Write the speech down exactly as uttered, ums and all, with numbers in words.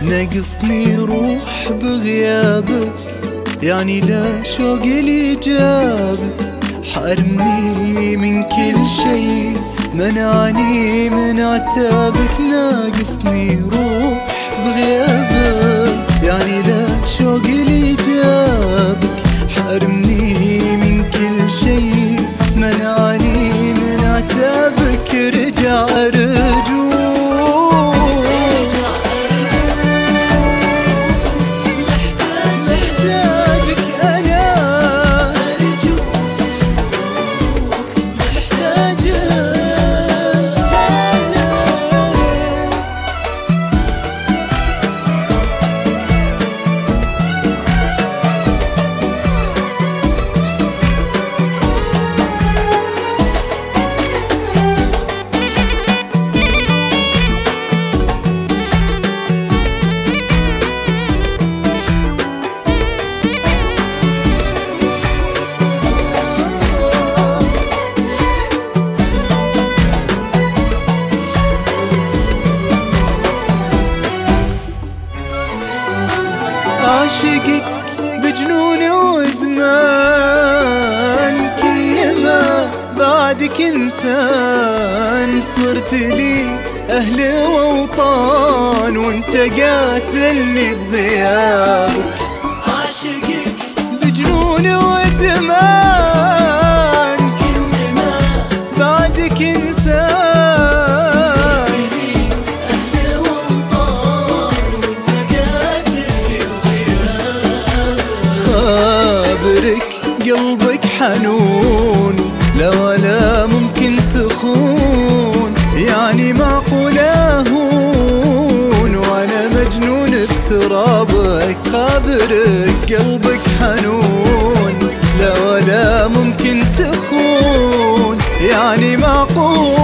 ناقصني روح بغيابك، يعني لا شوق لي جابك. حرمني من كل شي، منعني من عتابك. ناقصني روح بغيابك، يعني لا شوق لي جابك. حرمني من كل شي، منعني من عتابك. رجع رجوع عاشقك بجنون وادمان، كلما بعدك انسان. صرت لي اهل ووطان، وانت قاتلني بغيابك. عاشقك بجنون وادمان، كلما بعدك انسان. قلبك حنون، لا ولا ممكن تخون، يعني معقوله هون وانا مجنون بترابك. خابرك قلبك حنون، لا ولا ممكن تخون، يعني معقول